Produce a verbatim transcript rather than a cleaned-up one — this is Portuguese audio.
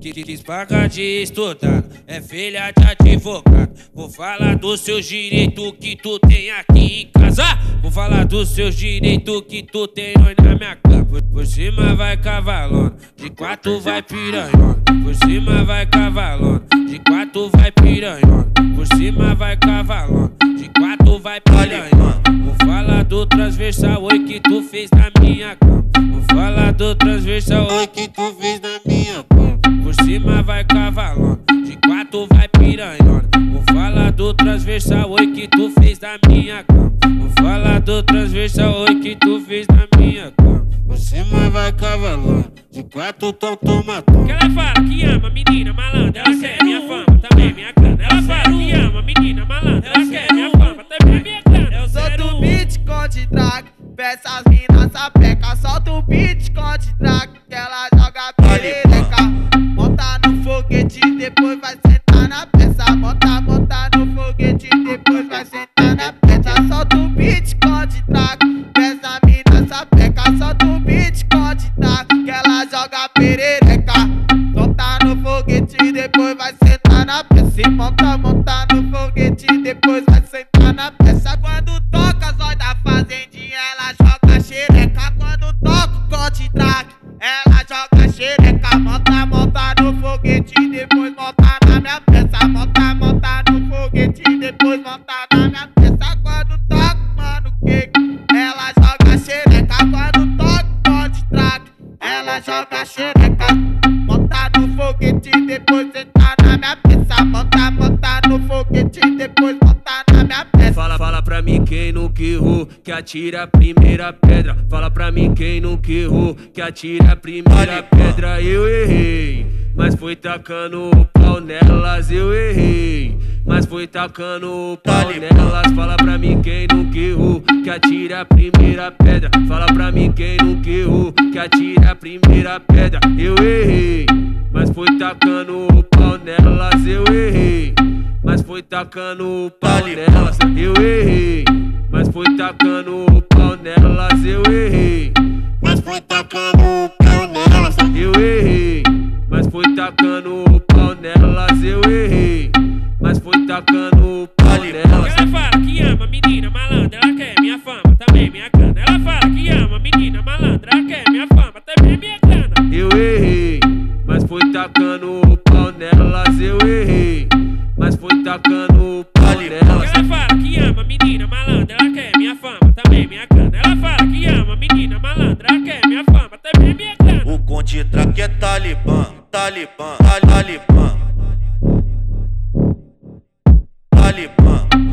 que quis pagar de estudado, é filha de advogado. Vou falar dos seus direitos que tu tem aqui em casa. Vou falar dos seus direitos que tu tem hoje na minha cama. Por, por cima vai cavalona, de quatro vai piranhona. Por cima vai cavalona, de quatro vai piranhona. Por cima vai cavalona, de quatro vai piranhona. Vou falar do transversal oi que tu fez na minha cama. Vou falar do transversal oi que tu fez na minha cama. Por cima vai cavalona, de quatro vai piranhona. Vou falar do transversal oi que tu fez na minha cama. Vou falar do transversal oi que tu fez na minha cama. Por cima vai cavalona, de quatro tom toma tom. Que ela fala que ama menina malandra, ela quer minha fama, também minha cana. Ela fala que ama menina malandra, ela quer minha fama, também minha cana. Eu solto o beat com de drag, peça as minas sapeca. Solta o beat com de drag, que ela joga perereca. Monta no foguete, depois vai sentar na peça. Monta, monta no foguete, depois vai sentar na peça. Solta o beat com de drag, peça as minas sapeca. Solta o beat com de drag, que ela joga perereca. Solta no foguete, depois vai sentar na peça. E monta, monta no foguete, depois vai sentar na peça. Quando toca as olhos da fazendinha, ela joga xereca. Quando toca o conte drag, ela joga xereca. Monta, monta no foguete, depois monta na minha peça. Monta, monta no foguete, depois monta na minha peça. Quando toca, mano, que ela joga xereca. Quando toca o conte drag, ela joga xereca. Monta no foguete, depois senta na minha peça. Monta, monta no foguete, depois monta na minha peça. Fala, fala pra mim quem nunca errou, que atira a primeira pedra. Fala pra mim quem nunca errou, que atira a primeira pedra. Eu errei, mas foi tacando o pau nelas. Eu errei, mas foi tacando o pau nelas. Fala pra mim quem nunca errou, que atira a primeira pedra. Fala pra mim quem nunca errou, que atira a primeira pedra. Eu errei, mas foi tacando o pau nelas. Eu errei, mas foi tacando o pau nelas. Eu errei, mas foi tacando o pau nelas. Eu errei, mas foi tacando o pau nelas. Eu errei, mas foi tacando o pau nelas. Eu errei, mas foi tacando o pau nelas. Ela fala que ama menina malandra, ela quer minha fama, também minha cana. Ela fala que ama menina malandra, ela quer minha fama, também minha cana. Eu errei, mas foi tacando o pau nelas. Eu errei, mas foi tacando o pau nelas. Ela fala que ama menina malandra, ela quer minha fama, também minha cana. Ela fala que ama menina malandra, ela quer minha fama, também minha cana. O conte drag é talibã, talibã, talibã, talibã.